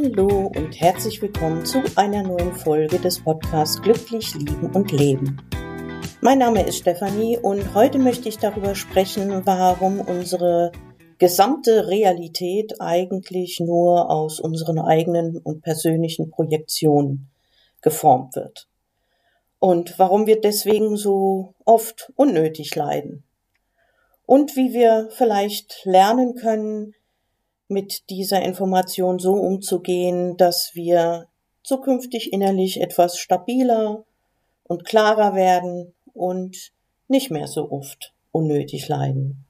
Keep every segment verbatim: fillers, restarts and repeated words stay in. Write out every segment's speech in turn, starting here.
Hallo und herzlich willkommen zu einer neuen Folge des Podcasts Glücklich Lieben und Leben. Mein Name ist Stefanie und heute möchte ich darüber sprechen, warum unsere gesamte Realität eigentlich nur aus unseren eigenen und persönlichen Projektionen geformt wird. Und warum wir deswegen so oft unnötig leiden. Und wie wir vielleicht lernen können, mit dieser Information so umzugehen, dass wir zukünftig innerlich etwas stabiler und klarer werden und nicht mehr so oft unnötig leiden.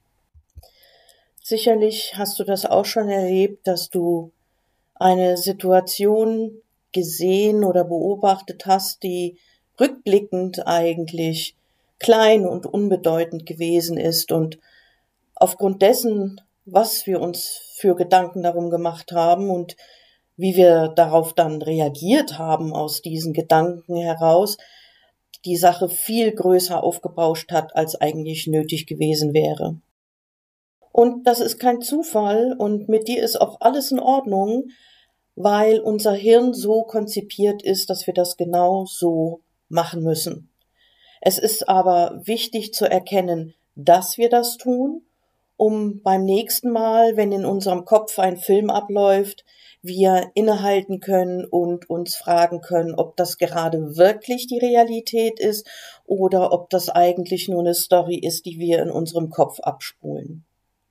Sicherlich hast du das auch schon erlebt, dass du eine Situation gesehen oder beobachtet hast, die rückblickend eigentlich klein und unbedeutend gewesen ist und aufgrund dessen, was wir uns für Gedanken darum gemacht haben und wie wir darauf dann reagiert haben aus diesen Gedanken heraus, die Sache viel größer aufgebauscht hat, als eigentlich nötig gewesen wäre. Und das ist kein Zufall und mit dir ist auch alles in Ordnung, weil unser Hirn so konzipiert ist, dass wir das genau so machen müssen. Es ist aber wichtig zu erkennen, dass wir das tun, um beim nächsten Mal, wenn in unserem Kopf ein Film abläuft, wir innehalten können und uns fragen können, ob das gerade wirklich die Realität ist oder ob das eigentlich nur eine Story ist, die wir in unserem Kopf abspulen.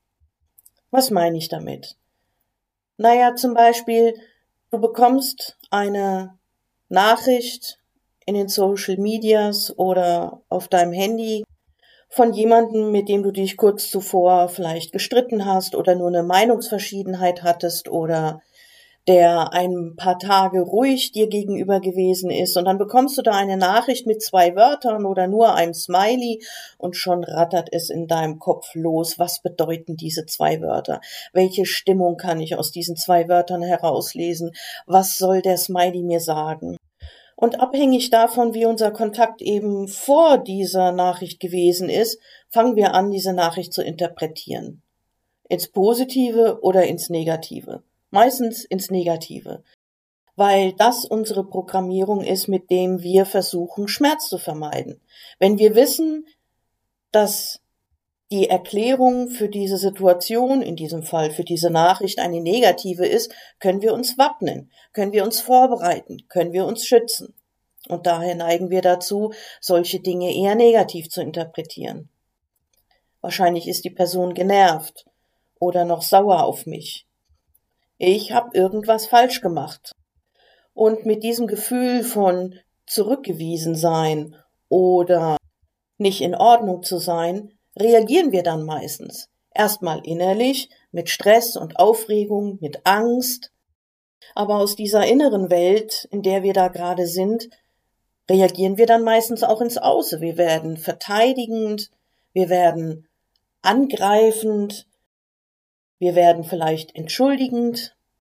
Was meine ich damit? Naja, zum Beispiel, du bekommst eine Nachricht in den Social Medias oder auf deinem Handy von jemandem, mit dem du dich kurz zuvor vielleicht gestritten hast oder nur eine Meinungsverschiedenheit hattest oder der ein paar Tage ruhig dir gegenüber gewesen ist und dann bekommst du da eine Nachricht mit zwei Wörtern oder nur einem Smiley und schon rattert es in deinem Kopf los. Was bedeuten diese zwei Wörter? Welche Stimmung kann ich aus diesen zwei Wörtern herauslesen? Was soll der Smiley mir sagen? Und abhängig davon, wie unser Kontakt eben vor dieser Nachricht gewesen ist, fangen wir an, diese Nachricht zu interpretieren. Ins Positive oder ins Negative. Meistens ins Negative. Weil das unsere Programmierung ist, mit dem wir versuchen, Schmerz zu vermeiden. Wenn wir wissen, dass die Erklärung für diese Situation, in diesem Fall für diese Nachricht, eine negative ist, können wir uns wappnen, können wir uns vorbereiten, können wir uns schützen. Und daher neigen wir dazu, solche Dinge eher negativ zu interpretieren. Wahrscheinlich ist die Person genervt oder noch sauer auf mich. Ich habe irgendwas falsch gemacht. Und mit diesem Gefühl von zurückgewiesen sein oder nicht in Ordnung zu sein, reagieren wir dann meistens. Erstmal innerlich, mit Stress und Aufregung, mit Angst. Aber aus dieser inneren Welt, in der wir da gerade sind, reagieren wir dann meistens auch ins Außen. Wir werden verteidigend, wir werden angreifend, wir werden vielleicht entschuldigend.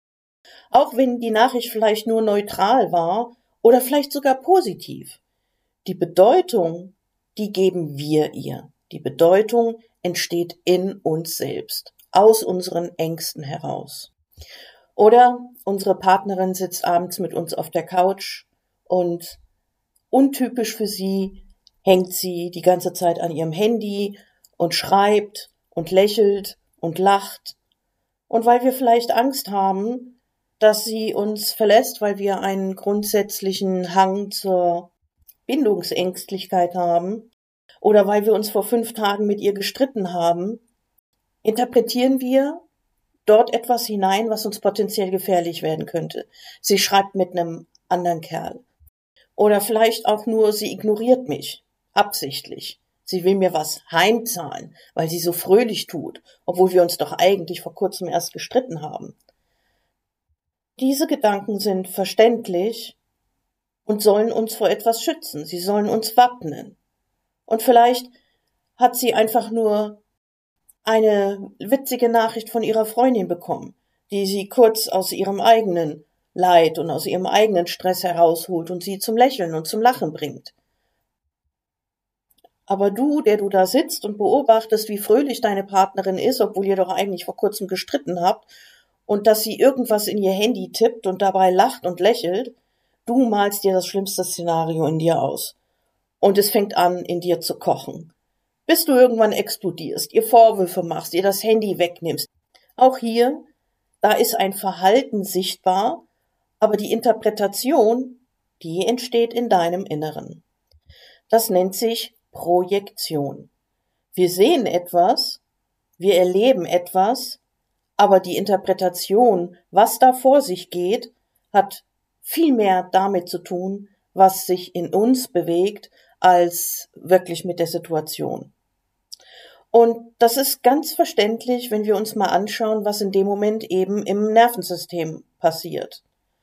Auch wenn die Nachricht vielleicht nur neutral war oder vielleicht sogar positiv. Die Bedeutung, die geben wir ihr. Die Bedeutung entsteht in uns selbst, aus unseren Ängsten heraus. Oder unsere Partnerin sitzt abends mit uns auf der Couch und untypisch für sie hängt sie die ganze Zeit an ihrem Handy und schreibt und lächelt und lacht. Und weil wir vielleicht Angst haben, dass sie uns verlässt, weil wir einen grundsätzlichen Hang zur Bindungsängstlichkeit haben, oder weil wir uns vor fünf Tagen mit ihr gestritten haben, interpretieren wir dort etwas hinein, was uns potenziell gefährlich werden könnte. Sie schreibt mit einem anderen Kerl. Oder vielleicht auch nur, sie ignoriert mich, absichtlich. Sie will mir was heimzahlen, weil sie so fröhlich tut, obwohl wir uns doch eigentlich vor kurzem erst gestritten haben. Diese Gedanken sind verständlich und sollen uns vor etwas schützen. Sie sollen uns wappnen. Und vielleicht hat sie einfach nur eine witzige Nachricht von ihrer Freundin bekommen, die sie kurz aus ihrem eigenen Leid und aus ihrem eigenen Stress herausholt und sie zum Lächeln und zum Lachen bringt. Aber du, der du da sitzt und beobachtest, wie fröhlich deine Partnerin ist, obwohl ihr doch eigentlich vor kurzem gestritten habt, und dass sie irgendwas in ihr Handy tippt und dabei lacht und lächelt, du malst dir das schlimmste Szenario in dir aus. Und es fängt an, in dir zu kochen. Bis du irgendwann explodierst, ihr Vorwürfe machst, ihr das Handy wegnimmst. Auch hier, da ist ein Verhalten sichtbar, aber die Interpretation, die entsteht in deinem Inneren. Das nennt sich Projektion. Wir sehen etwas, wir erleben etwas, aber die Interpretation, was da vor sich geht, hat viel mehr damit zu tun, was sich in uns bewegt, als wirklich mit der Situation. Und das ist ganz verständlich, wenn wir uns mal anschauen, was in dem Moment eben im Nervensystem passiert.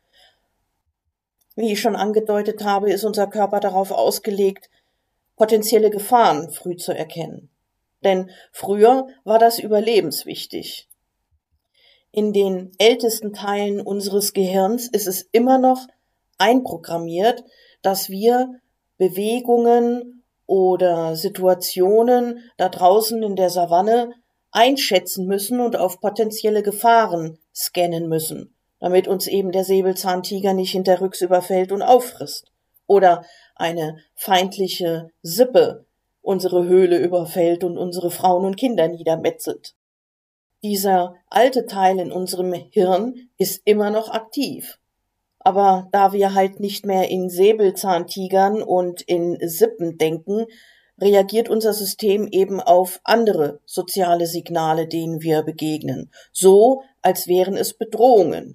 Wie ich schon angedeutet habe, ist unser Körper darauf ausgelegt, potenzielle Gefahren früh zu erkennen. Denn früher war das überlebenswichtig. In den ältesten Teilen unseres Gehirns ist es immer noch einprogrammiert, dass wir Bewegungen oder Situationen da draußen in der Savanne einschätzen müssen und auf potenzielle Gefahren scannen müssen, damit uns eben der Säbelzahntiger nicht hinterrücks überfällt und auffrisst. Oder eine feindliche Sippe unsere Höhle überfällt und unsere Frauen und Kinder niedermetzelt. Dieser alte Teil in unserem Hirn ist immer noch aktiv. Aber da wir halt nicht mehr in Säbelzahntigern und in Sippen denken, reagiert unser System eben auf andere soziale Signale, denen wir begegnen, so als wären es Bedrohungen.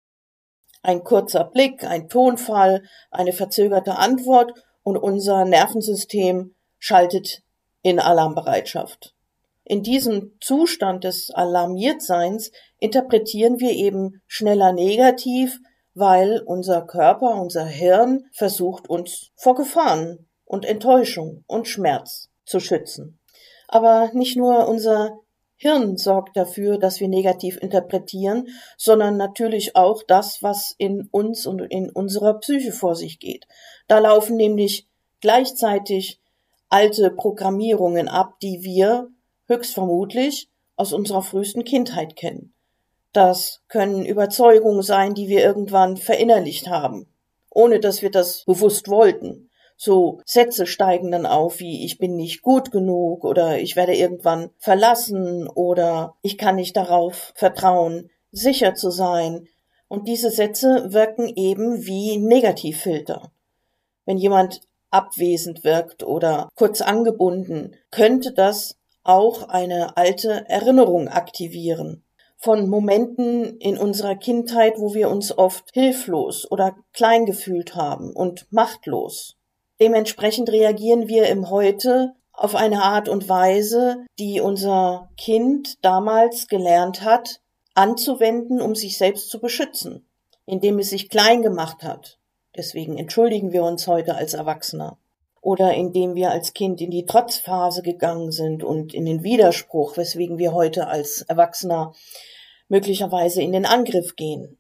Ein kurzer Blick, ein Tonfall, eine verzögerte Antwort und unser Nervensystem schaltet in Alarmbereitschaft. In diesem Zustand des Alarmiertseins interpretieren wir eben schneller negativ, weil unser Körper, unser Hirn versucht, uns vor Gefahren und Enttäuschung und Schmerz zu schützen. Aber nicht nur unser Hirn sorgt dafür, dass wir negativ interpretieren, sondern natürlich auch das, was in uns und in unserer Psyche vor sich geht. Da laufen nämlich gleichzeitig alte Programmierungen ab, die wir höchstvermutlich aus unserer frühesten Kindheit kennen. Das können Überzeugungen sein, die wir irgendwann verinnerlicht haben, ohne dass wir das bewusst wollten. So Sätze steigen dann auf wie ich bin nicht gut genug oder ich werde irgendwann verlassen oder ich kann nicht darauf vertrauen, sicher zu sein. Und diese Sätze wirken eben wie Negativfilter. Wenn jemand abwesend wirkt oder kurz angebunden, könnte das auch eine alte Erinnerung aktivieren. Von Momenten in unserer Kindheit, wo wir uns oft hilflos oder klein gefühlt haben und machtlos. Dementsprechend reagieren wir im Heute auf eine Art und Weise, die unser Kind damals gelernt hat, anzuwenden, um sich selbst zu beschützen, indem es sich klein gemacht hat. Deswegen entschuldigen wir uns heute als Erwachsener. Oder indem wir als Kind in die Trotzphase gegangen sind und in den Widerspruch, weswegen wir heute als Erwachsener möglicherweise in den Angriff gehen.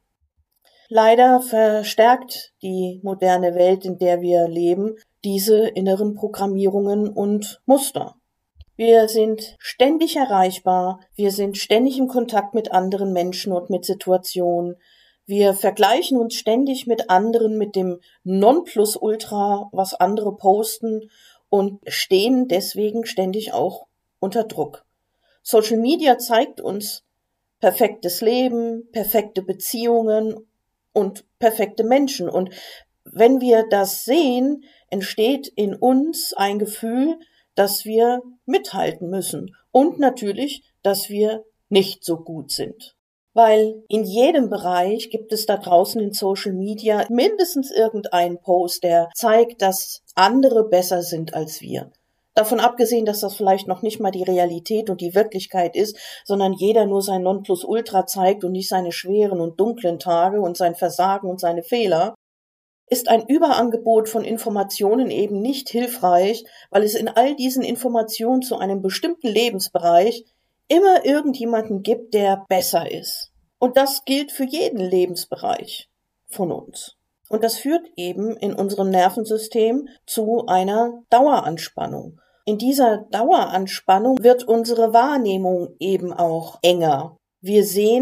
Leider verstärkt die moderne Welt, in der wir leben, diese inneren Programmierungen und Muster. Wir sind ständig erreichbar, wir sind ständig im Kontakt mit anderen Menschen und mit Situationen. Wir vergleichen uns ständig mit anderen, mit dem Nonplusultra, was andere posten und stehen deswegen ständig auch unter Druck. Social Media zeigt uns perfektes Leben, perfekte Beziehungen und perfekte Menschen. Und wenn wir das sehen, entsteht in uns ein Gefühl, dass wir mithalten müssen und natürlich, dass wir nicht so gut sind. Weil in jedem Bereich gibt es da draußen in Social Media mindestens irgendeinen Post, der zeigt, dass andere besser sind als wir. Davon abgesehen, dass das vielleicht noch nicht mal die Realität und die Wirklichkeit ist, sondern jeder nur sein Nonplusultra zeigt und nicht seine schweren und dunklen Tage und sein Versagen und seine Fehler, ist ein Überangebot von Informationen eben nicht hilfreich, weil es in all diesen Informationen zu einem bestimmten Lebensbereich immer irgendjemanden gibt, der besser ist. Und das gilt für jeden Lebensbereich von uns. Und das führt eben in unserem Nervensystem zu einer Daueranspannung. In dieser Daueranspannung wird unsere Wahrnehmung eben auch enger. Wir sehen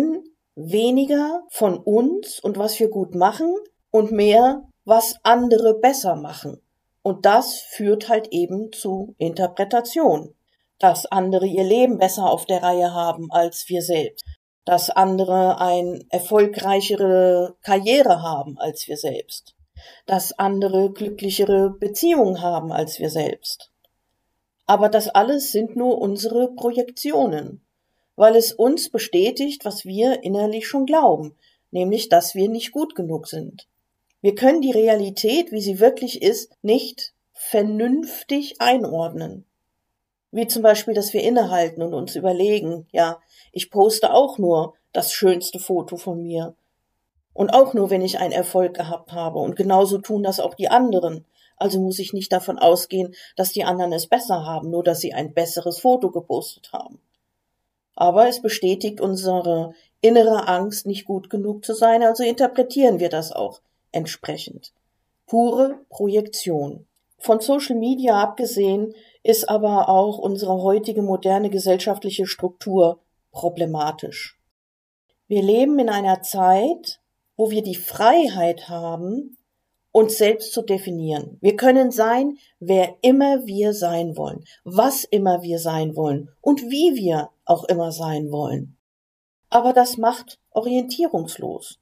weniger von uns und was wir gut machen und mehr, was andere besser machen. Und das führt halt eben zu Interpretation. Dass andere ihr Leben besser auf der Reihe haben als wir selbst. Dass andere eine erfolgreichere Karriere haben als wir selbst. Dass andere glücklichere Beziehungen haben als wir selbst. Aber das alles sind nur unsere Projektionen, weil es uns bestätigt, was wir innerlich schon glauben, nämlich, dass wir nicht gut genug sind. Wir können die Realität, wie sie wirklich ist, nicht vernünftig einordnen. Wie zum Beispiel, dass wir innehalten und uns überlegen, ja, ich poste auch nur das schönste Foto von mir. Und auch nur, wenn ich einen Erfolg gehabt habe. Und genauso tun das auch die anderen. Also muss ich nicht davon ausgehen, dass die anderen es besser haben, nur dass sie ein besseres Foto gepostet haben. Aber es bestätigt unsere innere Angst, nicht gut genug zu sein, also interpretieren wir das auch entsprechend. Pure Projektion. Von Social Media abgesehen ist aber auch unsere heutige moderne gesellschaftliche Struktur problematisch. Wir leben in einer Zeit, wo wir die Freiheit haben, uns selbst zu definieren. Wir können sein, wer immer wir sein wollen, was immer wir sein wollen und wie wir auch immer sein wollen. Aber das macht orientierungslos.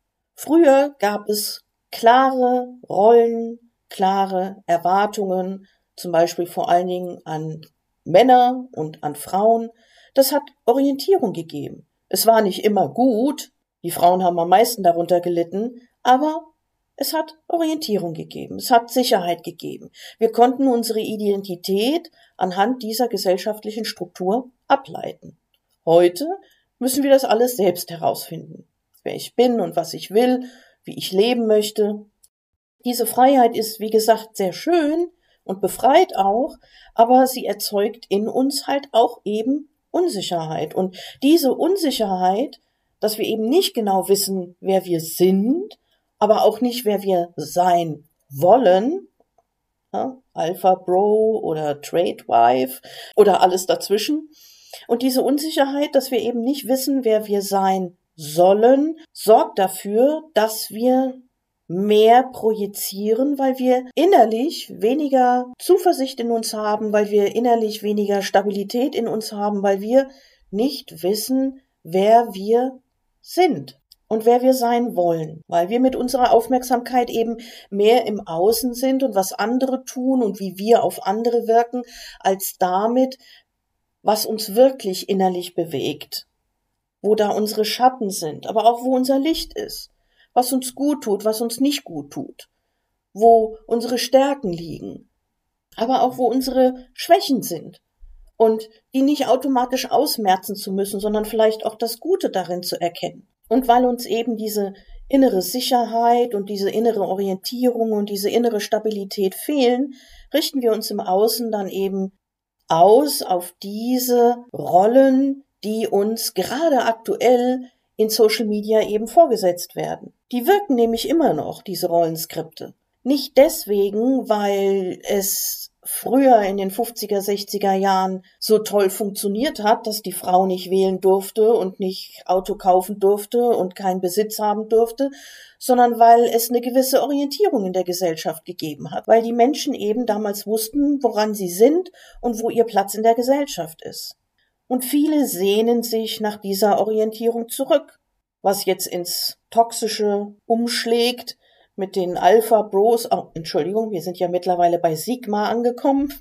Früher gab es klare Rollen, klare Erwartungen, zum Beispiel vor allen Dingen an Männer und an Frauen. Das hat Orientierung gegeben. Es war nicht immer gut, die Frauen haben am meisten darunter gelitten, aber es hat Orientierung gegeben, es hat Sicherheit gegeben. Wir konnten unsere Identität anhand dieser gesellschaftlichen Struktur ableiten. Heute müssen wir das alles selbst herausfinden, wer ich bin und was ich will, wie ich leben möchte. Diese Freiheit ist, wie gesagt, sehr schön und befreit auch, aber sie erzeugt in uns halt auch eben Unsicherheit. Und diese Unsicherheit, dass wir eben nicht genau wissen, wer wir sind, aber auch nicht, wer wir sein wollen, ja, Alpha Bro oder Trade Wife oder alles dazwischen. Und diese Unsicherheit, dass wir eben nicht wissen, wer wir sein sollen, sorgt dafür, dass wir mehr projizieren, weil wir innerlich weniger Zuversicht in uns haben, weil wir innerlich weniger Stabilität in uns haben, weil wir nicht wissen, wer wir sind und wer wir sein wollen, weil wir mit unserer Aufmerksamkeit eben mehr im Außen sind und was andere tun und wie wir auf andere wirken, als damit, was uns wirklich innerlich bewegt, wo da unsere Schatten sind, aber auch wo unser Licht ist, was uns gut tut, was uns nicht gut tut, wo unsere Stärken liegen, aber auch wo unsere Schwächen sind und die nicht automatisch ausmerzen zu müssen, sondern vielleicht auch das Gute darin zu erkennen. Und weil uns eben diese innere Sicherheit und diese innere Orientierung und diese innere Stabilität fehlen, richten wir uns im Außen dann eben aus auf diese Rollen, die uns gerade aktuell in Social Media eben vorgesetzt werden. Die wirken nämlich immer noch, diese Rollenskripte. Nicht deswegen, weil es früher in den fünfziger, sechziger Jahren so toll funktioniert hat, dass die Frau nicht wählen durfte und nicht Auto kaufen durfte und keinen Besitz haben durfte, sondern weil es eine gewisse Orientierung in der Gesellschaft gegeben hat, weil die Menschen eben damals wussten, woran sie sind und wo ihr Platz in der Gesellschaft ist. Und viele sehnen sich nach dieser Orientierung zurück, was jetzt ins Toxische umschlägt mit den Alpha Bros, oh, Entschuldigung, wir sind ja mittlerweile bei Sigma angekommen,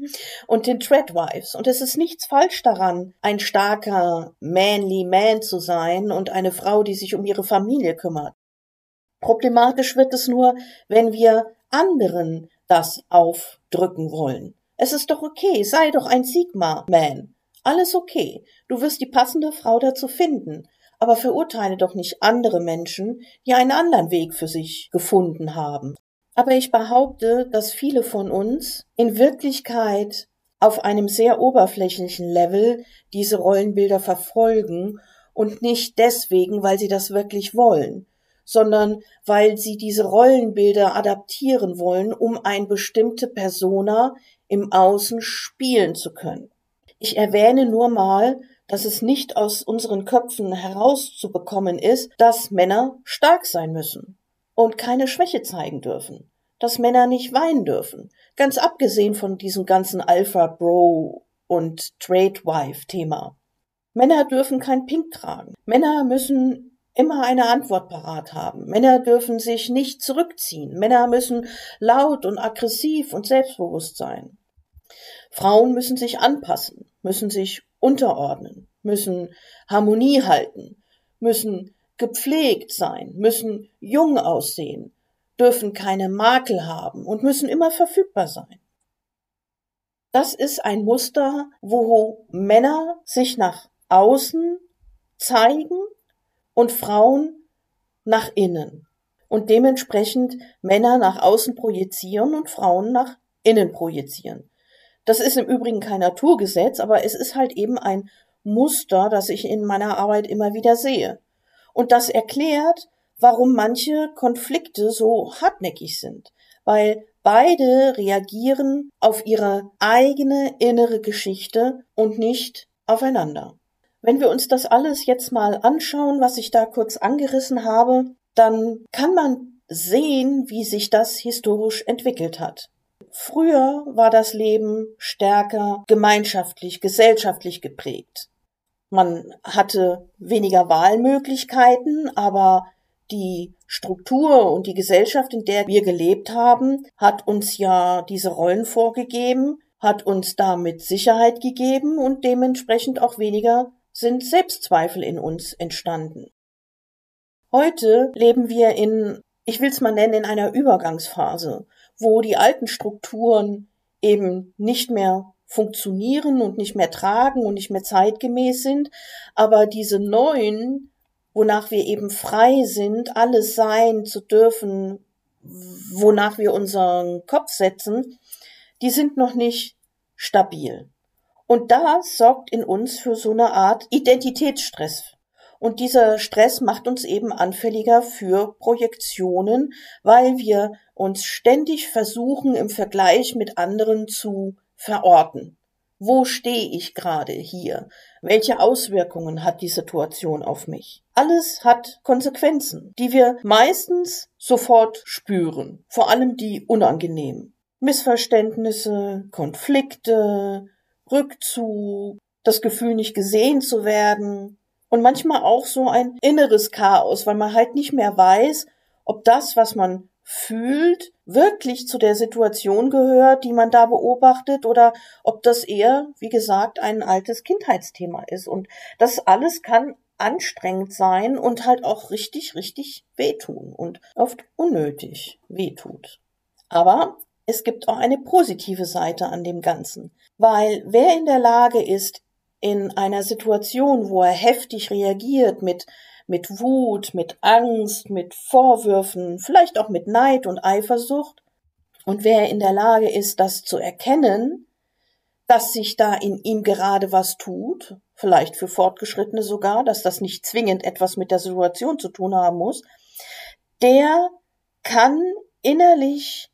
und den Treadwives. Und es ist nichts falsch daran, ein starker, manly Man zu sein und eine Frau, die sich um ihre Familie kümmert. Problematisch wird es nur, wenn wir anderen das aufdrücken wollen. Es ist doch okay, sei doch ein Sigma-Man. Alles okay, du wirst die passende Frau dazu finden, aber verurteile doch nicht andere Menschen, die einen anderen Weg für sich gefunden haben. Aber ich behaupte, dass viele von uns in Wirklichkeit auf einem sehr oberflächlichen Level diese Rollenbilder verfolgen und nicht deswegen, weil sie das wirklich wollen, sondern weil sie diese Rollenbilder adaptieren wollen, um eine bestimmte Persona im Außen spielen zu können. Ich erwähne nur mal, dass es nicht aus unseren Köpfen herauszubekommen ist, dass Männer stark sein müssen und keine Schwäche zeigen dürfen, dass Männer nicht weinen dürfen, ganz abgesehen von diesem ganzen Alpha-Bro- und Trade-Wife-Thema. Männer dürfen kein Pink tragen. Männer müssen immer eine Antwort parat haben. Männer dürfen sich nicht zurückziehen. Männer müssen laut und aggressiv und selbstbewusst sein. Frauen müssen sich anpassen, müssen sich unterordnen, müssen Harmonie halten, müssen gepflegt sein, müssen jung aussehen, dürfen keine Makel haben und müssen immer verfügbar sein. Das ist ein Muster, wo Männer sich nach außen zeigen und Frauen nach innen und dementsprechend Männer nach außen projizieren und Frauen nach innen projizieren. Das ist im Übrigen kein Naturgesetz, aber es ist halt eben ein Muster, das ich in meiner Arbeit immer wieder sehe. Und das erklärt, warum manche Konflikte so hartnäckig sind, weil beide reagieren auf ihre eigene innere Geschichte und nicht aufeinander. Wenn wir uns das alles jetzt mal anschauen, was ich da kurz angerissen habe, dann kann man sehen, wie sich das historisch entwickelt hat. Früher war das Leben stärker gemeinschaftlich, gesellschaftlich geprägt. Man hatte weniger Wahlmöglichkeiten, aber die Struktur und die Gesellschaft, in der wir gelebt haben, hat uns ja diese Rollen vorgegeben, hat uns damit Sicherheit gegeben und dementsprechend auch weniger sind Selbstzweifel in uns entstanden. Heute leben wir in, ich will es mal nennen, in einer Übergangsphase, wo die alten Strukturen eben nicht mehr funktionieren und nicht mehr tragen und nicht mehr zeitgemäß sind, aber diese neuen, wonach wir eben frei sind, alles sein zu dürfen, wonach wir unseren Kopf setzen, die sind noch nicht stabil. Und das sorgt in uns für so eine Art Identitätsstress. Und dieser Stress macht uns eben anfälliger für Projektionen, weil wir uns ständig versuchen, im Vergleich mit anderen zu verorten. Wo stehe ich gerade hier? Welche Auswirkungen hat die Situation auf mich? Alles hat Konsequenzen, die wir meistens sofort spüren, vor allem die unangenehmen. Missverständnisse, Konflikte, Rückzug, das Gefühl, nicht gesehen zu werden und manchmal auch so ein inneres Chaos, weil man halt nicht mehr weiß, ob das, was man fühlt, wirklich zu der Situation gehört, die man da beobachtet, oder ob das eher, wie gesagt, ein altes Kindheitsthema ist. Und das alles kann anstrengend sein und halt auch richtig, richtig wehtun und oft unnötig wehtut. Aber es gibt auch eine positive Seite an dem Ganzen, weil wer in der Lage ist, in einer Situation, wo er heftig reagiert mit mit Wut, mit Angst, mit Vorwürfen, vielleicht auch mit Neid und Eifersucht, und wer in der Lage ist, das zu erkennen, dass sich da in ihm gerade was tut, vielleicht für Fortgeschrittene sogar, dass das nicht zwingend etwas mit der Situation zu tun haben muss, der kann innerlich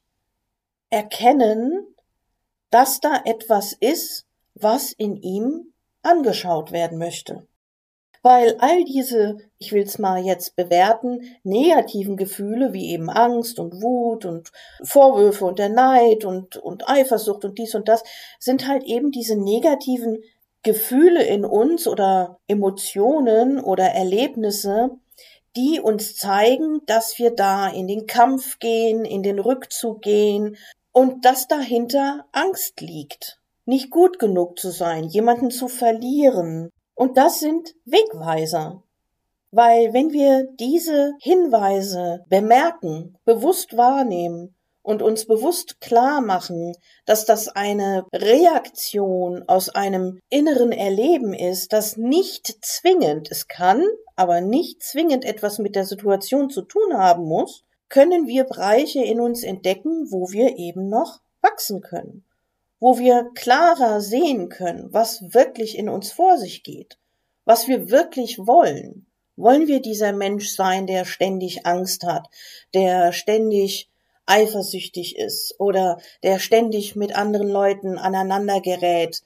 erkennen, dass da etwas ist, was in ihm angeschaut werden möchte. Weil all diese, ich will es mal jetzt bewerten, negativen Gefühle wie eben Angst und Wut und Vorwürfe und der Neid und, und Eifersucht und dies und das, sind halt eben diese negativen Gefühle in uns oder Emotionen oder Erlebnisse, die uns zeigen, dass wir da in den Kampf gehen, in den Rückzug gehen und dass dahinter Angst liegt, nicht gut genug zu sein, jemanden zu verlieren. Und das sind Wegweiser, weil wenn wir diese Hinweise bemerken, bewusst wahrnehmen und uns bewusst klar machen, dass das eine Reaktion aus einem inneren Erleben ist, das nicht zwingend, es kann, aber nicht zwingend etwas mit der Situation zu tun haben muss, können wir Bereiche in uns entdecken, wo wir eben noch wachsen können, wo wir klarer sehen können, was wirklich in uns vor sich geht, was wir wirklich wollen. Wollen wir dieser Mensch sein, der ständig Angst hat, der ständig eifersüchtig ist oder der ständig mit anderen Leuten aneinander gerät,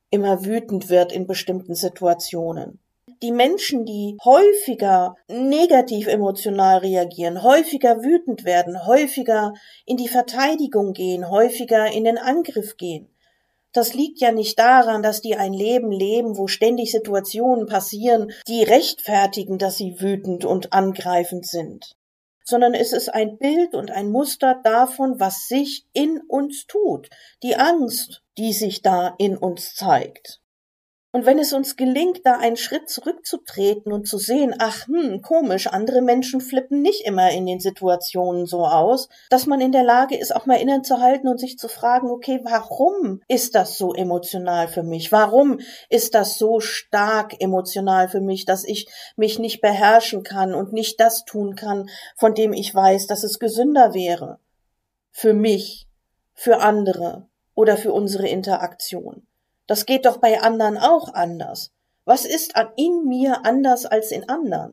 immer wütend wird in bestimmten Situationen. Die Menschen, die häufiger negativ emotional reagieren, häufiger wütend werden, häufiger in die Verteidigung gehen, häufiger in den Angriff gehen, das liegt ja nicht daran, dass die ein Leben leben, wo ständig Situationen passieren, die rechtfertigen, dass sie wütend und angreifend sind, sondern es ist ein Bild und ein Muster davon, was sich in uns tut, die Angst, die sich da in uns zeigt. Und wenn es uns gelingt, da einen Schritt zurückzutreten und zu sehen, ach, hm, komisch, andere Menschen flippen nicht immer in den Situationen so aus, dass man in der Lage ist, auch mal innezuhalten und sich zu fragen, okay, warum ist das so emotional für mich? Warum ist das so stark emotional für mich, dass ich mich nicht beherrschen kann und nicht das tun kann, von dem ich weiß, dass es gesünder wäre? Für mich, für andere oder für unsere Interaktion. Das geht doch bei anderen auch anders. Was ist in mir anders als in anderen?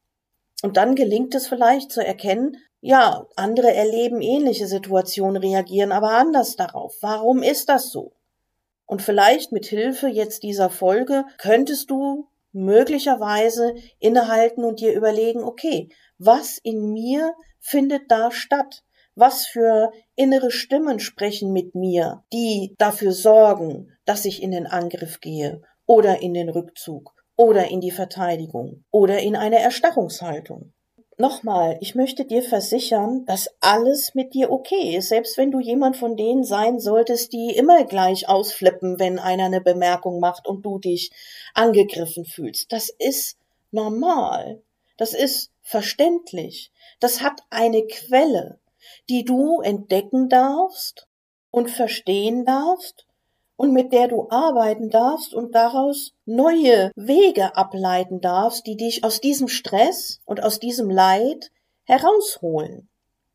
Und dann gelingt es vielleicht zu erkennen, ja, andere erleben ähnliche Situationen, reagieren aber anders darauf. Warum ist das so? Und vielleicht mit Hilfe jetzt dieser Folge könntest du möglicherweise innehalten und dir überlegen, okay, was in mir findet da statt? Was für innere Stimmen sprechen mit mir, die dafür sorgen, dass ich in den Angriff gehe oder in den Rückzug oder in die Verteidigung oder in eine Erstarrungshaltung? Nochmal, ich möchte dir versichern, dass alles mit dir okay ist, selbst wenn du jemand von denen sein solltest, die immer gleich ausflippen, wenn einer eine Bemerkung macht und du dich angegriffen fühlst. Das ist normal. Das ist verständlich. Das hat eine Quelle, die du entdecken darfst und verstehen darfst und mit der du arbeiten darfst und daraus neue Wege ableiten darfst, die dich aus diesem Stress und aus diesem Leid herausholen.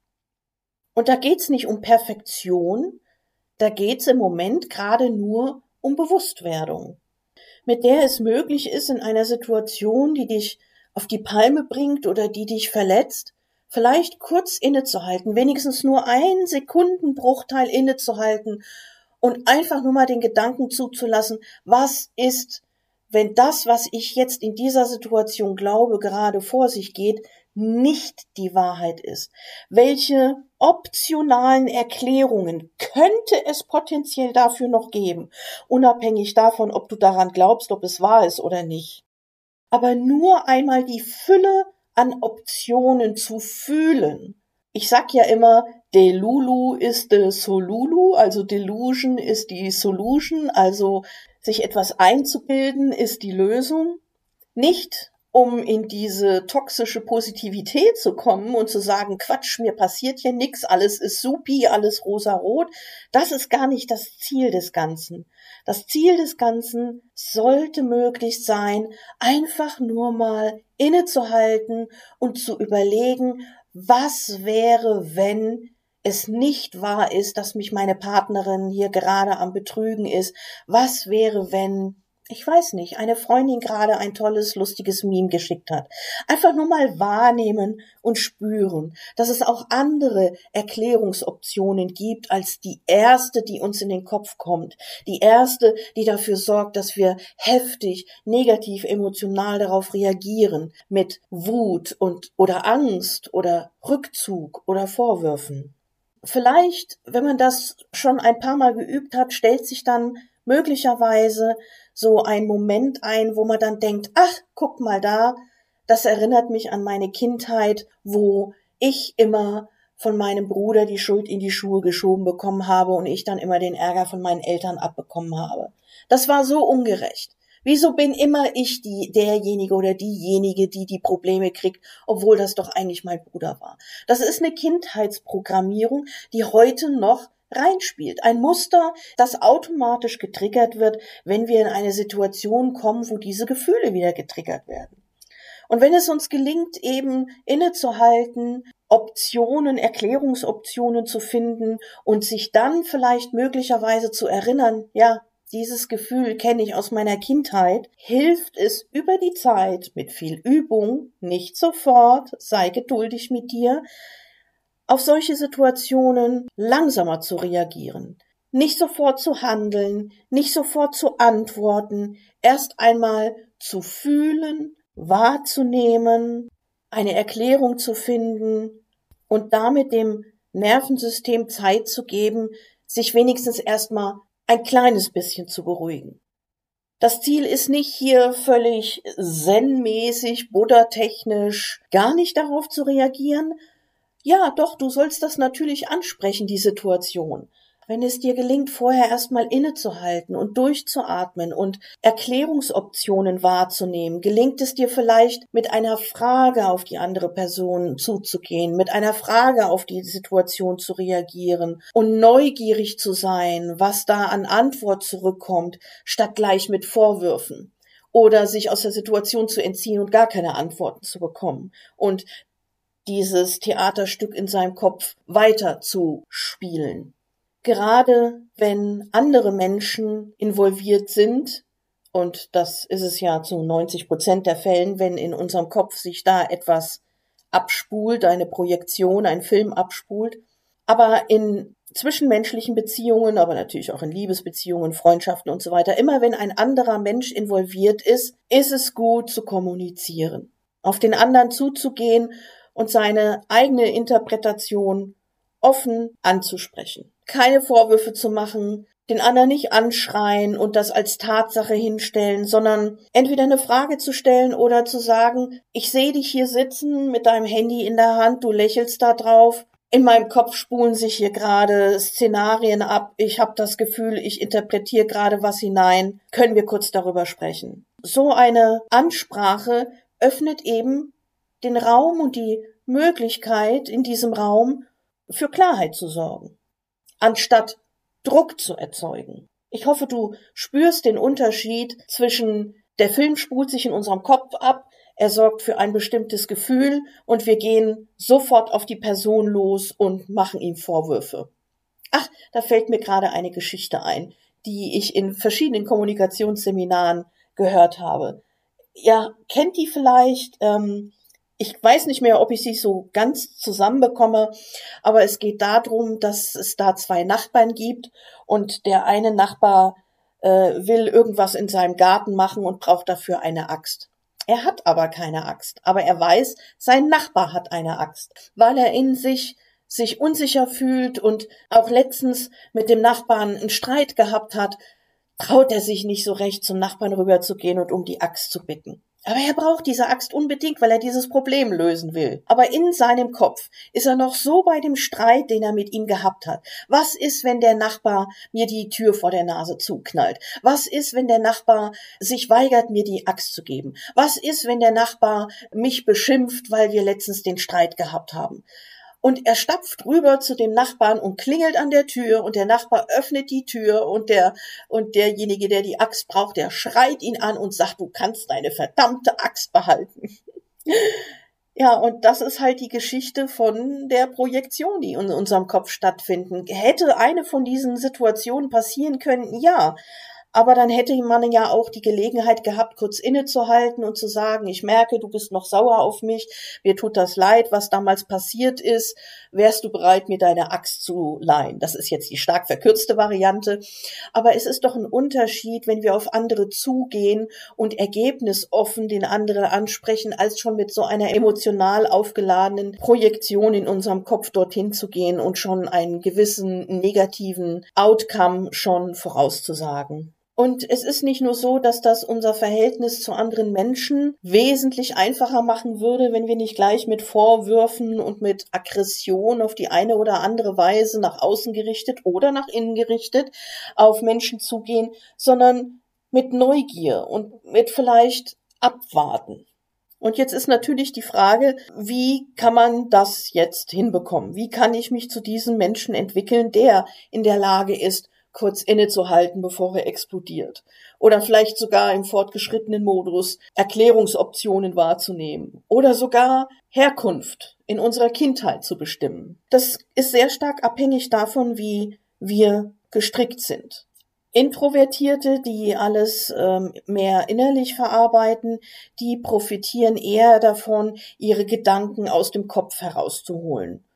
Und da geht's nicht um Perfektion, da geht's im Moment gerade nur um Bewusstwerdung, mit der es möglich ist, in einer Situation, die dich auf die Palme bringt oder die dich verletzt, vielleicht kurz innezuhalten, wenigstens nur einen Sekundenbruchteil innezuhalten und einfach nur mal den Gedanken zuzulassen, was ist, wenn das, was ich jetzt in dieser Situation glaube, gerade vor sich geht, nicht die Wahrheit ist? Welche optionalen Erklärungen könnte es potenziell dafür noch geben, unabhängig davon, ob du daran glaubst, ob es wahr ist oder nicht? Aber nur einmal die Fülle an Optionen zu fühlen. Ich sag ja immer, Delulu ist the Solulu, also Delusion ist die Solution, also sich etwas einzubilden ist die Lösung. Nicht um in diese toxische Positivität zu kommen und zu sagen, Quatsch, mir passiert hier nichts, alles ist supi, alles rosarot. Das ist gar nicht das Ziel des Ganzen. Das Ziel des Ganzen sollte möglichst sein, einfach nur mal innezuhalten und zu überlegen, was wäre, wenn es nicht wahr ist, dass mich meine Partnerin hier gerade am Betrügen ist? Was wäre, wenn, ich weiß nicht, eine Freundin gerade ein tolles, lustiges Meme geschickt hat? Einfach nur mal wahrnehmen und spüren, dass es auch andere Erklärungsoptionen gibt als die erste, die uns in den Kopf kommt. Die erste, die dafür sorgt, dass wir heftig, negativ, emotional darauf reagieren, mit Wut und oder Angst oder Rückzug oder Vorwürfen. Vielleicht, wenn man das schon ein paar Mal geübt hat, stellt sich dann möglicherweise so ein Moment ein, wo man dann denkt, ach, guck mal da, das erinnert mich an meine Kindheit, wo ich immer von meinem Bruder die Schuld in die Schuhe geschoben bekommen habe und ich dann immer den Ärger von meinen Eltern abbekommen habe. Das war so ungerecht. Wieso bin immer ich die, derjenige oder diejenige, die die Probleme kriegt, obwohl das doch eigentlich mein Bruder war? Das ist eine Kindheitsprogrammierung, die heute noch reinspielt. Ein Muster, das automatisch getriggert wird, wenn wir in eine Situation kommen, wo diese Gefühle wieder getriggert werden. Und wenn es uns gelingt, eben innezuhalten, Optionen, Erklärungsoptionen zu finden und sich dann vielleicht möglicherweise zu erinnern, ja, dieses Gefühl kenne ich aus meiner Kindheit, hilft es über die Zeit mit viel Übung, nicht sofort, sei geduldig mit dir, auf solche Situationen langsamer zu reagieren. nicht sofort zu handeln, nicht sofort zu antworten, erst einmal zu fühlen, wahrzunehmen, eine Erklärung zu finden und damit dem Nervensystem Zeit zu geben, sich wenigstens erstmal ein kleines bisschen zu beruhigen. Das Ziel ist nicht hier völlig zen-mäßig, buddha-technisch, gar nicht darauf zu reagieren. Ja, doch, du sollst das natürlich ansprechen, die Situation. Wenn es dir gelingt, vorher erstmal innezuhalten und durchzuatmen und Erklärungsoptionen wahrzunehmen, gelingt es dir vielleicht, mit einer Frage auf die andere Person zuzugehen, mit einer Frage auf die Situation zu reagieren und neugierig zu sein, was da an Antwort zurückkommt, statt gleich mit Vorwürfen oder sich aus der Situation zu entziehen und gar keine Antworten zu bekommen und dieses Theaterstück in seinem Kopf weiter zu spielen. Gerade wenn andere Menschen involviert sind, und das ist es ja zu neunzig Prozent der Fällen, wenn in unserem Kopf sich da etwas abspult, eine Projektion, ein Film abspult, aber in zwischenmenschlichen Beziehungen, aber natürlich auch in Liebesbeziehungen, Freundschaften und so weiter, immer wenn ein anderer Mensch involviert ist, ist es gut zu kommunizieren, auf den anderen zuzugehen und seine eigene Interpretation offen anzusprechen. Keine Vorwürfe zu machen, den anderen nicht anschreien und das als Tatsache hinstellen, sondern entweder eine Frage zu stellen oder zu sagen, ich sehe dich hier sitzen mit deinem Handy in der Hand, du lächelst da drauf. In meinem Kopf spulen sich hier gerade Szenarien ab. Ich habe das Gefühl, ich interpretiere gerade was hinein. Können wir kurz darüber sprechen? So eine Ansprache öffnet eben den Raum und die Möglichkeit, in diesem Raum für Klarheit zu sorgen, anstatt Druck zu erzeugen. Ich hoffe, du spürst den Unterschied zwischen der Film spult sich in unserem Kopf ab, er sorgt für ein bestimmtes Gefühl und wir gehen sofort auf die Person los und machen ihm Vorwürfe. Ach, da fällt mir gerade eine Geschichte ein, die ich in verschiedenen Kommunikationsseminaren gehört habe. Ja, kennt die vielleicht? Ähm, Ich weiß nicht mehr, ob ich sie so ganz zusammenbekomme, aber es geht darum, dass es da zwei Nachbarn gibt und der eine Nachbar äh, will irgendwas in seinem Garten machen und braucht dafür eine Axt. Er hat aber keine Axt, aber er weiß, sein Nachbar hat eine Axt, weil er in sich sich unsicher fühlt und auch letztens mit dem Nachbarn einen Streit gehabt hat, traut er sich nicht so recht, zum Nachbarn rüberzugehen und um die Axt zu bitten. Aber er braucht diese Axt unbedingt, weil er dieses Problem lösen will. Aber in seinem Kopf ist er noch so bei dem Streit, den er mit ihm gehabt hat. Was ist, wenn der Nachbar mir die Tür vor der Nase zuknallt? Was ist, wenn der Nachbar sich weigert, mir die Axt zu geben? Was ist, wenn der Nachbar mich beschimpft, weil wir letztens den Streit gehabt haben? Und er stapft rüber zu dem Nachbarn und klingelt an der Tür und der Nachbar öffnet die Tür und der, und derjenige, der die Axt braucht, der schreit ihn an und sagt, du kannst deine verdammte Axt behalten. Ja, und das ist halt die Geschichte von der Projektion, die in unserem Kopf stattfinden. Hätte eine von diesen Situationen passieren können? Ja. Aber dann hätte man ja auch die Gelegenheit gehabt, kurz innezuhalten und zu sagen, ich merke, du bist noch sauer auf mich, mir tut das leid, was damals passiert ist, wärst du bereit, mir deine Axt zu leihen? Das ist jetzt die stark verkürzte Variante, aber es ist doch ein Unterschied, wenn wir auf andere zugehen und ergebnisoffen den anderen ansprechen, als schon mit so einer emotional aufgeladenen Projektion in unserem Kopf dorthin zu gehen und schon einen gewissen negativen Outcome schon vorauszusagen. Und es ist nicht nur so, dass das unser Verhältnis zu anderen Menschen wesentlich einfacher machen würde, wenn wir nicht gleich mit Vorwürfen und mit Aggression auf die eine oder andere Weise nach außen gerichtet oder nach innen gerichtet auf Menschen zugehen, sondern mit Neugier und mit vielleicht Abwarten. Und jetzt ist natürlich die Frage, wie kann man das jetzt hinbekommen? Wie kann ich mich zu diesem Menschen entwickeln, der in der Lage ist, kurz innezuhalten, bevor er explodiert? Oder vielleicht sogar im fortgeschrittenen Modus Erklärungsoptionen wahrzunehmen. Oder sogar Herkunft in unserer Kindheit zu bestimmen. Das ist sehr stark abhängig davon, wie wir gestrickt sind. Introvertierte, die alles ähm, mehr innerlich verarbeiten, die profitieren eher davon, ihre Gedanken aus dem Kopf herauszuholen.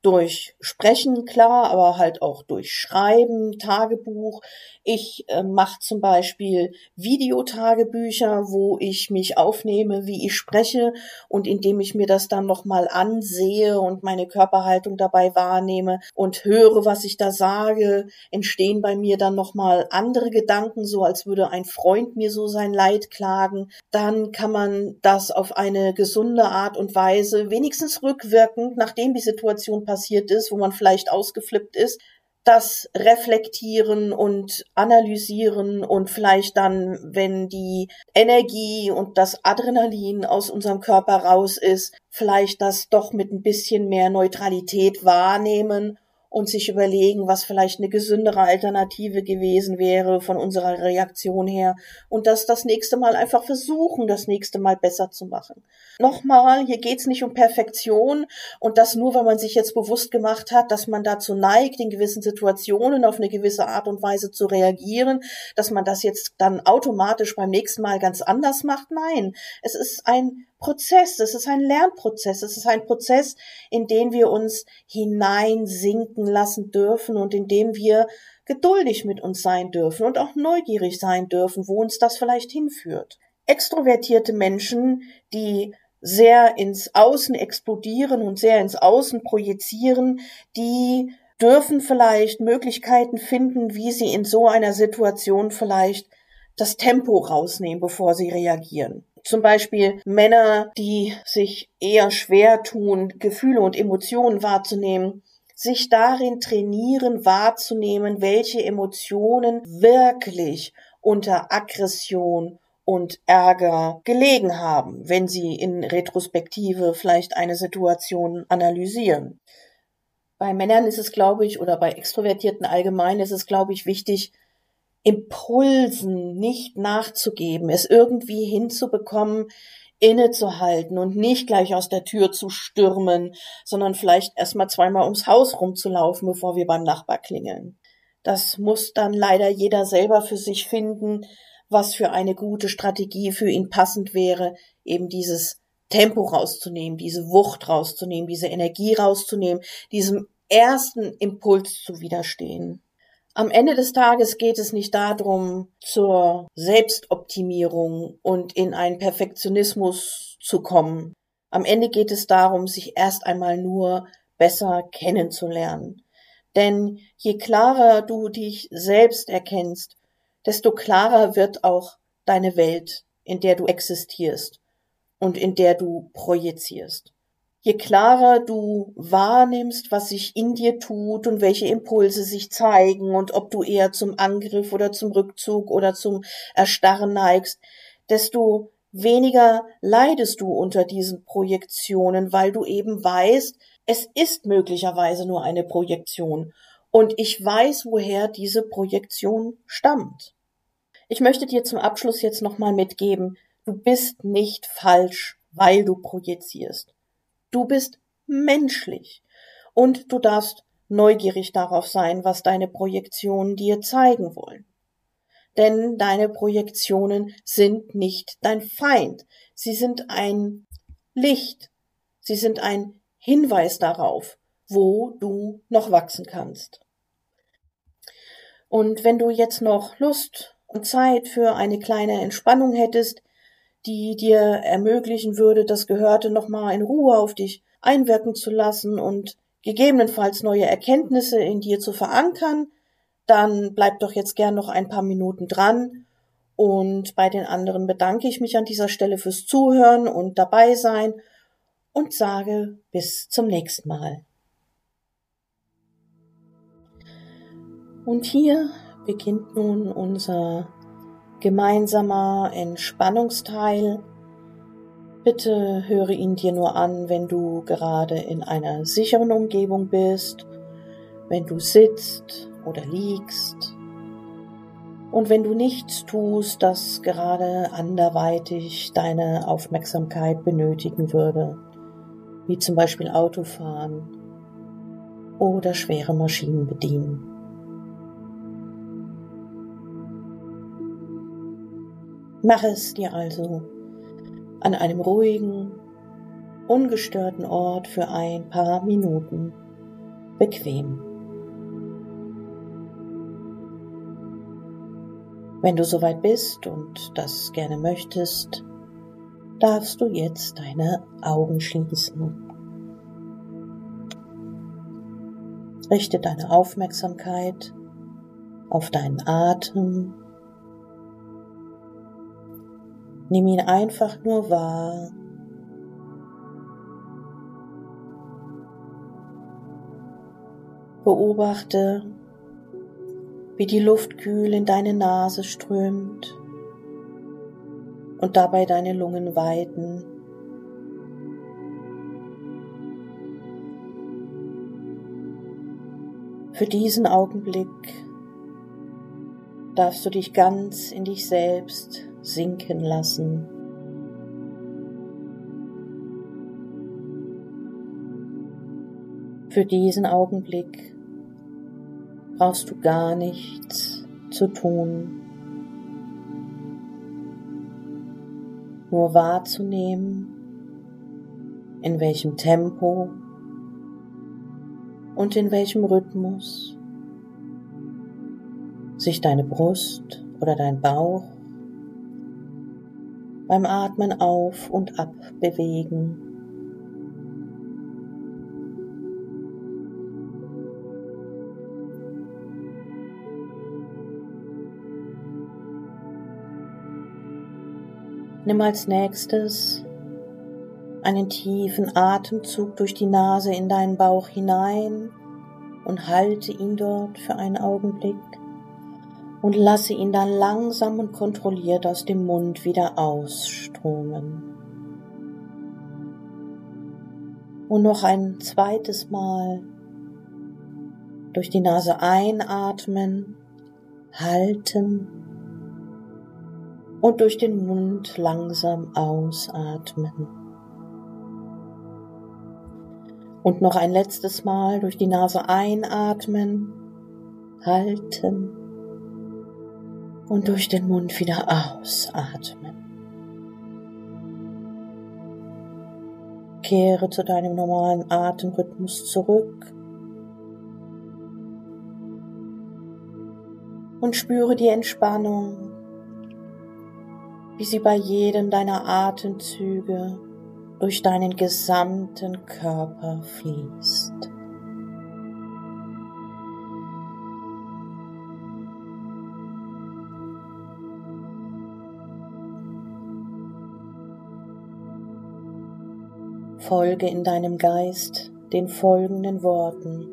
durch Sprechen, klar, aber halt auch durch Schreiben, Tagebuch. Ich äh, mache zum Beispiel Videotagebücher, wo ich mich aufnehme, wie ich spreche und indem ich mir das dann nochmal ansehe und meine Körperhaltung dabei wahrnehme und höre, was ich da sage, entstehen bei mir dann nochmal andere Gedanken, so als würde ein Freund mir so sein Leid klagen. Dann kann man das auf eine gesunde Art und Weise, wenigstens rückwirkend, nachdem die Situation passiert ist, wo man vielleicht ausgeflippt ist, das reflektieren und analysieren und vielleicht dann, wenn die Energie und das Adrenalin aus unserem Körper raus ist, vielleicht das doch mit ein bisschen mehr Neutralität wahrnehmen und sich überlegen, was vielleicht eine gesündere Alternative gewesen wäre von unserer Reaktion her und das das nächste Mal einfach versuchen, das nächste Mal besser zu machen. Nochmal, hier geht's nicht um Perfektion und das nur, weil man sich jetzt bewusst gemacht hat, dass man dazu neigt, in gewissen Situationen auf eine gewisse Art und Weise zu reagieren, dass man das jetzt dann automatisch beim nächsten Mal ganz anders macht. Nein, es ist ein Prozess, es ist ein Lernprozess, es ist ein Prozess, in den wir uns hineinsinken lassen dürfen und in dem wir geduldig mit uns sein dürfen und auch neugierig sein dürfen, wo uns das vielleicht hinführt. Extrovertierte Menschen, die sehr ins Außen explodieren und sehr ins Außen projizieren, die dürfen vielleicht Möglichkeiten finden, wie sie in so einer Situation vielleicht das Tempo rausnehmen, bevor sie reagieren. Zum Beispiel Männer, die sich eher schwer tun, Gefühle und Emotionen wahrzunehmen, sich darin trainieren, wahrzunehmen, welche Emotionen wirklich unter Aggression und Ärger gelegen haben, wenn sie in Retrospektive vielleicht eine Situation analysieren. Bei Männern ist es, glaube ich, oder bei Extrovertierten allgemein ist es, glaube ich, wichtig, Impulsen nicht nachzugeben, es irgendwie hinzubekommen, innezuhalten und nicht gleich aus der Tür zu stürmen, sondern vielleicht erstmal zweimal ums Haus rumzulaufen, bevor wir beim Nachbar klingeln. Das muss dann leider jeder selber für sich finden, was für eine gute Strategie für ihn passend wäre, eben dieses Tempo rauszunehmen, diese Wucht rauszunehmen, diese Energie rauszunehmen, diesem ersten Impuls zu widerstehen. Am Ende des Tages geht es nicht darum, zur Selbstoptimierung und in einen Perfektionismus zu kommen. Am Ende geht es darum, sich erst einmal nur besser kennenzulernen. Denn je klarer du dich selbst erkennst, desto klarer wird auch deine Welt, in der du existierst und in der du projizierst. Je klarer du wahrnimmst, was sich in dir tut und welche Impulse sich zeigen und ob du eher zum Angriff oder zum Rückzug oder zum Erstarren neigst, desto weniger leidest du unter diesen Projektionen, weil du eben weißt, es ist möglicherweise nur eine Projektion und ich weiß, woher diese Projektion stammt. Ich möchte dir zum Abschluss jetzt nochmal mitgeben, du bist nicht falsch, weil du projizierst. Du bist menschlich und du darfst neugierig darauf sein, was deine Projektionen dir zeigen wollen. Denn deine Projektionen sind nicht dein Feind. Sie sind ein Licht. Sie sind ein Hinweis darauf, wo du noch wachsen kannst. Und wenn du jetzt noch Lust und Zeit für eine kleine Entspannung hättest, die dir ermöglichen würde, das Gehörte nochmal in Ruhe auf dich einwirken zu lassen und gegebenenfalls neue Erkenntnisse in dir zu verankern, dann bleib doch jetzt gern noch ein paar Minuten dran. Und bei den anderen bedanke ich mich an dieser Stelle fürs Zuhören und dabei sein und sage bis zum nächsten Mal. Und hier beginnt nun unser gemeinsamer Entspannungsteil. Bitte höre ihn dir nur an, wenn du gerade in einer sicheren Umgebung bist, wenn du sitzt oder liegst und wenn du nichts tust, das gerade anderweitig deine Aufmerksamkeit benötigen würde, wie zum Beispiel Autofahren oder schwere Maschinen bedienen. Mach es dir also an einem ruhigen, ungestörten Ort für ein paar Minuten bequem. Wenn du soweit bist und das gerne möchtest, darfst du jetzt deine Augen schließen. Richte deine Aufmerksamkeit auf deinen Atem. Nimm ihn einfach nur wahr. Beobachte, wie die Luft kühl in deine Nase strömt und dabei deine Lungen weiten. Für diesen Augenblick darfst du dich ganz in dich selbst sinken lassen. Für diesen Augenblick brauchst du gar nichts zu tun, nur wahrzunehmen, in welchem Tempo und in welchem Rhythmus sich deine Brust oder dein Bauch beim Atmen auf und ab bewegen. Nimm als nächstes einen tiefen Atemzug durch die Nase in deinen Bauch hinein und halte ihn dort für einen Augenblick und lasse ihn dann langsam und kontrolliert aus dem Mund wieder ausströmen. Und noch ein zweites Mal durch die Nase einatmen, halten und durch den Mund langsam ausatmen. Und noch ein letztes Mal durch die Nase einatmen, halten und durch den Mund wieder ausatmen. Kehre zu deinem normalen Atemrhythmus zurück und spüre die Entspannung, wie sie bei jedem deiner Atemzüge durch deinen gesamten Körper fließt. Folge in deinem Geist den folgenden Worten.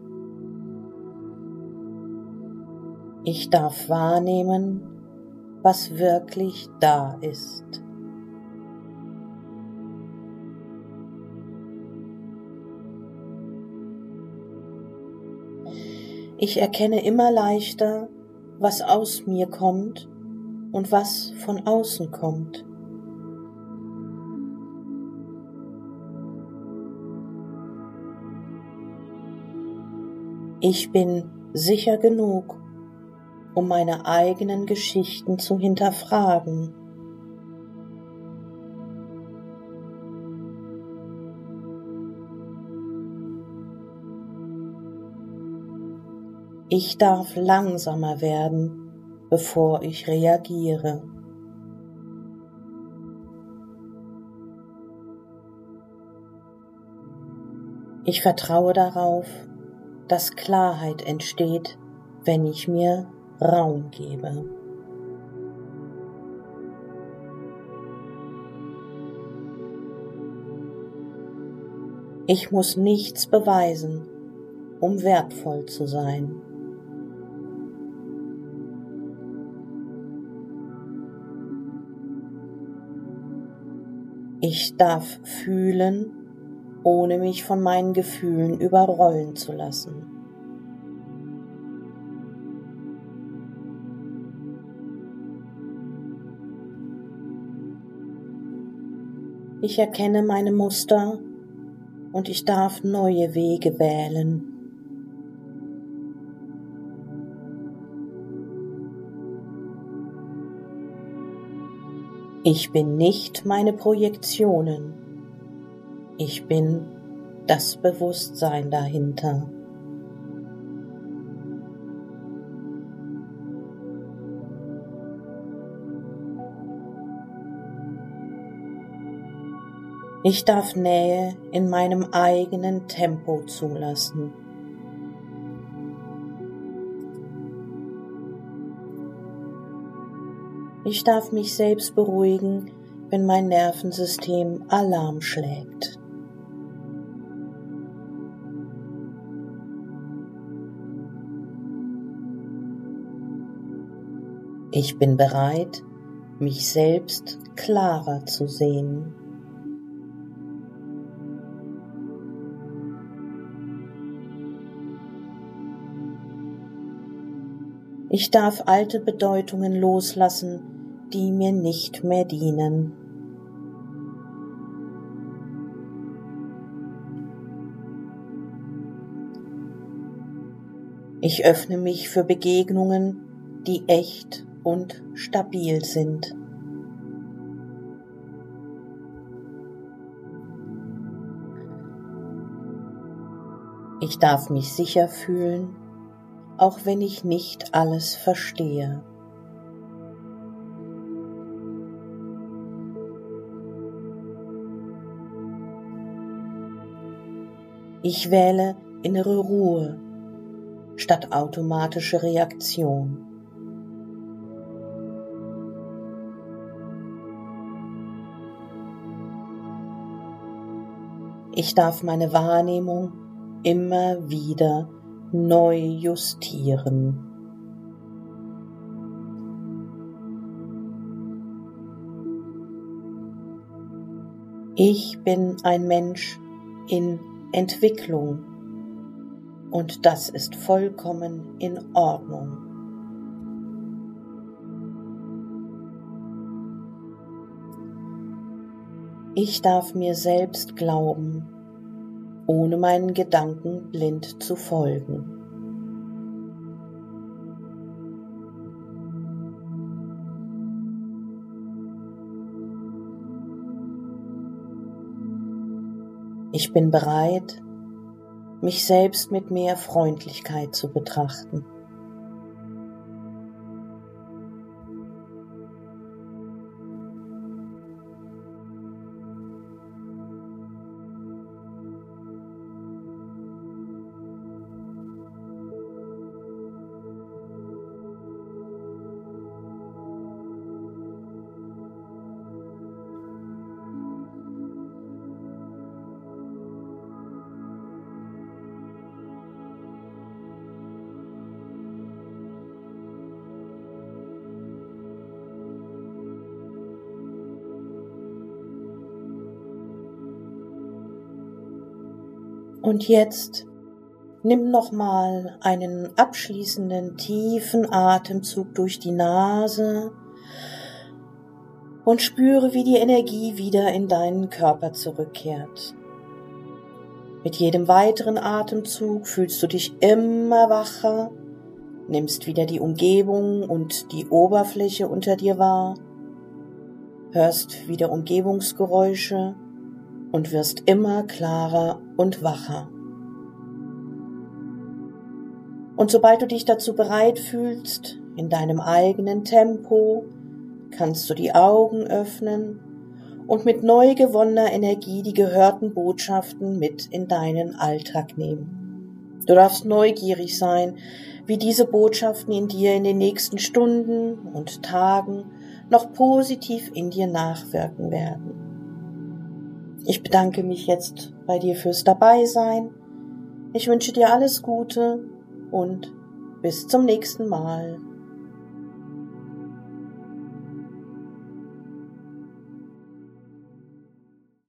Ich darf wahrnehmen, was wirklich da ist. Ich erkenne immer leichter, was aus mir kommt und was von außen kommt. Ich bin sicher genug, um meine eigenen Geschichten zu hinterfragen. Ich darf langsamer werden, bevor ich reagiere. Ich vertraue darauf, dass Klarheit entsteht, wenn ich mir Raum gebe. Ich muss nichts beweisen, um wertvoll zu sein. Ich darf fühlen, ohne mich von meinen Gefühlen überrollen zu lassen. Ich erkenne meine Muster und ich darf neue Wege wählen. Ich bin nicht meine Projektionen. Ich bin das Bewusstsein dahinter. Ich darf Nähe in meinem eigenen Tempo zulassen. Ich darf mich selbst beruhigen, wenn mein Nervensystem Alarm schlägt. Ich bin bereit, mich selbst klarer zu sehen. Ich darf alte Bedeutungen loslassen, die mir nicht mehr dienen. Ich öffne mich für Begegnungen, die echt und stabil sind. Ich darf mich sicher fühlen, auch wenn ich nicht alles verstehe. Ich wähle innere Ruhe statt automatische Reaktion. Ich darf meine Wahrnehmung immer wieder neu justieren. Ich bin ein Mensch in Entwicklung und das ist vollkommen in Ordnung. Ich darf mir selbst glauben, ohne meinen Gedanken blind zu folgen. Ich bin bereit, mich selbst mit mehr Freundlichkeit zu betrachten. Und jetzt nimm nochmal einen abschließenden tiefen Atemzug durch die Nase und spüre, wie die Energie wieder in deinen Körper zurückkehrt. Mit jedem weiteren Atemzug fühlst du dich immer wacher, nimmst wieder die Umgebung und die Oberfläche unter dir wahr, hörst wieder Umgebungsgeräusche und wirst immer klarer und wacher. Und sobald du dich dazu bereit fühlst, in deinem eigenen Tempo, kannst du die Augen öffnen und mit neu gewonnener Energie die gehörten Botschaften mit in deinen Alltag nehmen. Du darfst neugierig sein, wie diese Botschaften in dir in den nächsten Stunden und Tagen noch positiv in dir nachwirken werden. Ich bedanke mich jetzt bei dir fürs Dabeisein. Ich wünsche dir alles Gute und bis zum nächsten Mal.